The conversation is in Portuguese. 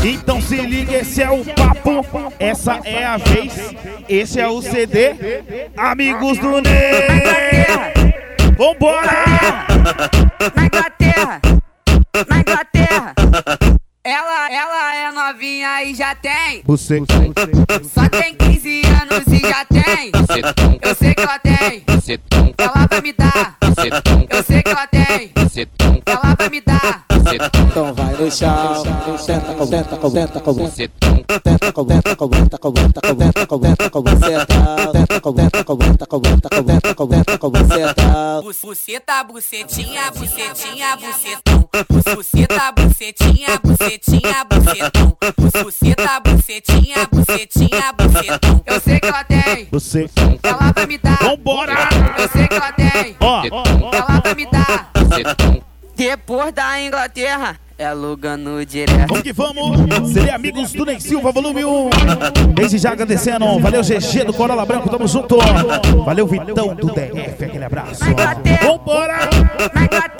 Então se liga, esse é o papo, essa é a vez, esse é o CD, amigos do Ney. Vambora! Na Inglaterra, na Inglaterra. Ela é novinha e já tem. Você Só tem 15 anos e já tem. Eu sei que ela tem. Ela vai me dar. Eu sei que ela tem. Ela vai me dar. Então vai no chão, senta com você, senta com você, senta com você, senta com você, senta com você, com você, senta com você, com você, com você. Buceta, bucetinha, bucetinha, bucetão. Buceta, bucetinha, bucetinha, bucetão. Buceta, bucetinha, bucetinha, bucetão. Eu sei que ela tem. Você Ela vai me dar. Vambora! Eu sei que ela tem. Ó, Ela vai me dar. Depois da Inglaterra, é Lugano direto. vamos que vamos! Seria amigos do Ney Silva, volume 1. Desde já agradecendo, valeu GG do Corolla Branco, tamo junto. Valeu Vitão do DF, aquele abraço. Vambora! Na Inglaterra.